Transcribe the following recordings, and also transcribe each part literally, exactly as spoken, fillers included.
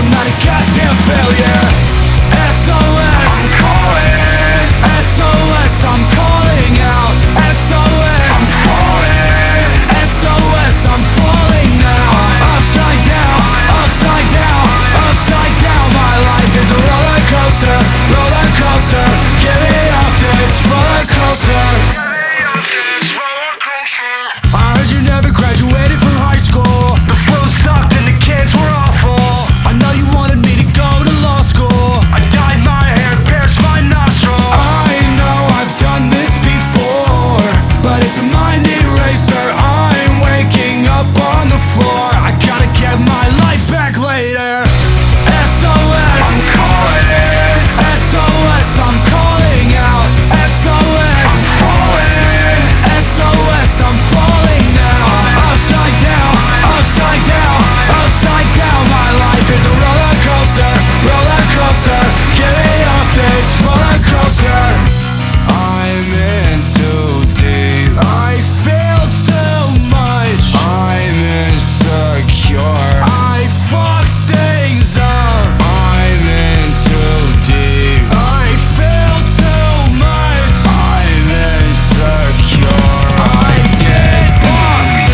I'm not a goddamn failure. S O S, I'm calling. S O S, I'm calling out. S O S, I'm falling. S O S, I'm falling now. Upside down, upside down, upside down. My life is a roller coaster, roller coaster. Get me off this roller coaster. I heard you never graduated from high school. The food sucked and the kids were awful. I know you wanted me to go to law school. I dyed my hair, pierced my nostril. I know I've done this before, but it's a mind eraser. I'm waking up on the floor. I gotta get my life back later. S O S, I'm calling. S O S, I'm calling out. S O S, I'm falling. S O S, I'm falling now. Upside down, upside down, upside down. My life is a roller coaster, roller coaster. Get me off this roller coaster. I'm in too deep. I feel too much. I'm insecure. I fuck things up. I'm in too deep. I feel too much. I'm insecure. I get fucked.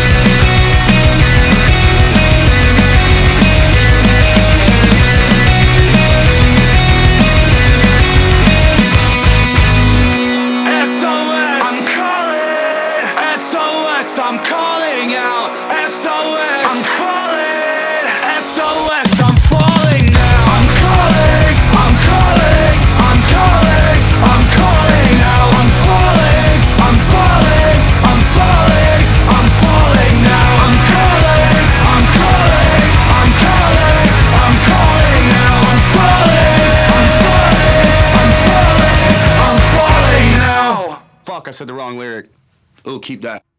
S O S, I'm calling. S O S, I'm calling out. S O S, I'm falling. S O S, I'm falling now. I'm calling, I'm calling, I'm calling, I'm calling now. I'm falling, I'm falling, I'm falling, I'm falling now. I'm calling, I'm calling, I'm calling, I'm calling now. I'm falling, I'm falling, I'm falling, I'm falling now. Fuck, I said the wrong lyric. Oh, keep that.